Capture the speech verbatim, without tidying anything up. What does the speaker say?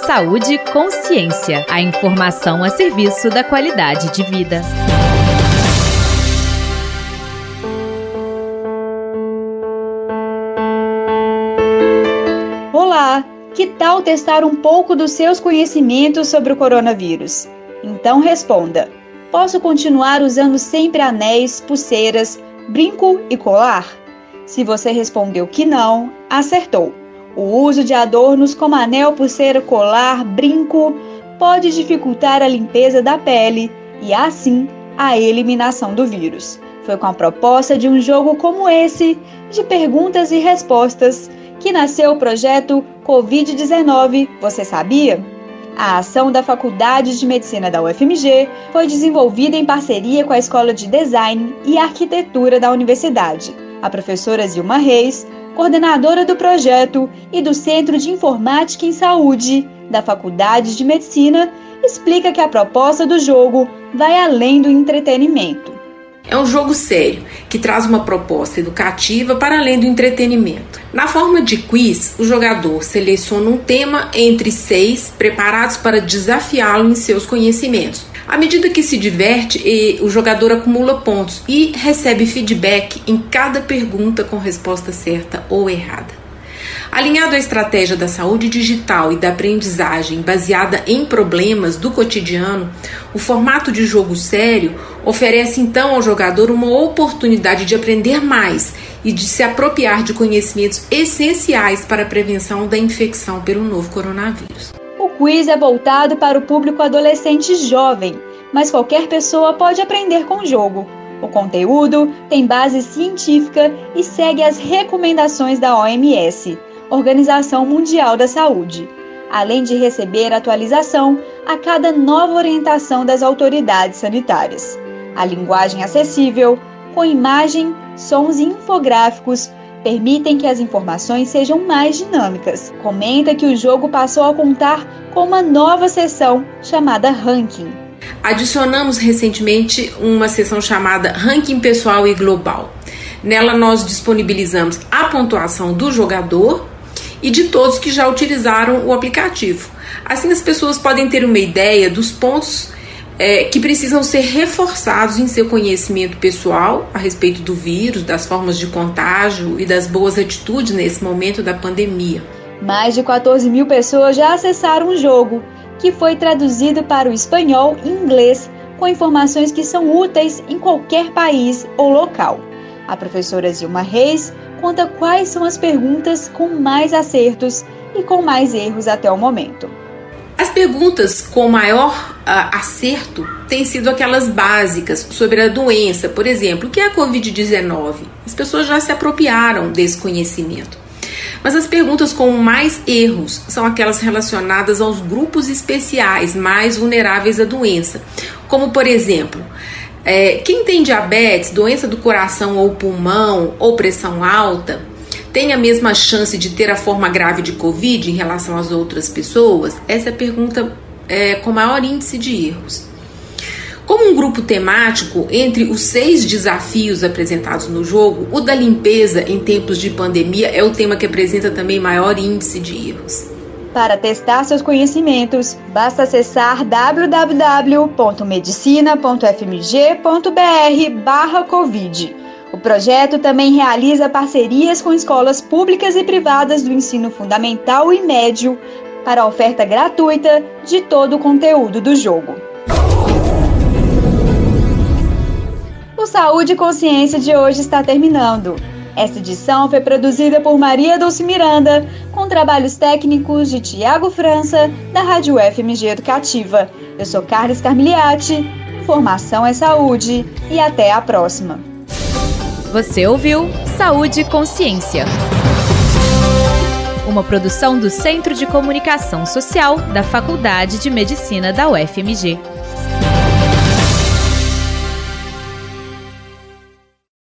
Saúde e Consciência. A informação a serviço da qualidade de vida. Olá! Que tal testar um pouco dos seus conhecimentos sobre o coronavírus? Então responda: posso continuar usando sempre anéis, pulseiras, brinco e colar? Se você respondeu que não, acertou. O uso de adornos como anel, pulseira, colar, brinco pode dificultar a limpeza da pele e, assim, a eliminação do vírus. Foi com a proposta de um jogo como esse, de perguntas e respostas, que nasceu o projeto covid dezenove, você sabia? A ação da Faculdade de Medicina da U F M G foi desenvolvida em parceria com a Escola de Design e Arquitetura da Universidade. A professora Zilma Reis, coordenadora do projeto e do Centro de Informática em Saúde da Faculdade de Medicina, explica que a proposta do jogo vai além do entretenimento. É um jogo sério, que traz uma proposta educativa para além do entretenimento. Na forma de quiz, o jogador seleciona um tema entre seis, preparados para desafiá-lo em seus conhecimentos. À medida que se diverte, o jogador acumula pontos e recebe feedback em cada pergunta com resposta certa ou errada. Alinhado à estratégia da saúde digital e da aprendizagem baseada em problemas do cotidiano, o formato de jogo sério oferece então ao jogador uma oportunidade de aprender mais e de se apropriar de conhecimentos essenciais para a prevenção da infecção pelo novo coronavírus. O quiz é voltado para o público adolescente jovem, mas qualquer pessoa pode aprender com o jogo. O conteúdo tem base científica e segue as recomendações da O M S, Organização Mundial da Saúde, além de receber atualização a cada nova orientação das autoridades sanitárias. A linguagem acessível, com imagem, sons e infográficos, permitem que as informações sejam mais dinâmicas. Comenta que o jogo passou a contar com uma nova seção chamada Ranking. Adicionamos recentemente uma seção chamada Ranking Pessoal e Global. Nela nós disponibilizamos a pontuação do jogador e de todos que já utilizaram o aplicativo. Assim as pessoas podem ter uma ideia dos pontos é, que precisam ser reforçados em seu conhecimento pessoal a respeito do vírus, das formas de contágio e das boas atitudes nesse momento da pandemia. Mais de quatorze mil pessoas já acessaram o jogo, que foi traduzido para o espanhol e inglês, com informações que são úteis em qualquer país ou local. A professora Zilma Reis conta quais são as perguntas com mais acertos e com mais erros até o momento. As perguntas com maior uh, acerto têm sido aquelas básicas sobre a doença, por exemplo, o que é a covid dezenove? As pessoas já se apropriaram desse conhecimento. Mas as perguntas com mais erros são aquelas relacionadas aos grupos especiais mais vulneráveis à doença, como por exemplo, é, quem tem diabetes, doença do coração ou pulmão ou pressão alta, tem a mesma chance de ter a forma grave de Covid em relação às outras pessoas? Essa é a pergunta é, com maior índice de erros. Como um grupo temático, entre os seis desafios apresentados no jogo, o da limpeza em tempos de pandemia é o tema que apresenta também maior índice de erros. Para testar seus conhecimentos, basta acessar w w w ponto medicina ponto f m g ponto b r barra covid. O projeto também realiza parcerias com escolas públicas e privadas do ensino fundamental e médio para a oferta gratuita de todo o conteúdo do jogo. O Saúde e Consciência de hoje está terminando. Esta edição foi produzida por Maria Dulce Miranda, com trabalhos técnicos de Tiago França, da Rádio U F M G Educativa. Eu sou Carlos Carmiliati, informação é saúde e até a próxima. Você ouviu Saúde e Consciência, uma produção do Centro de Comunicação Social da Faculdade de Medicina da U F M G.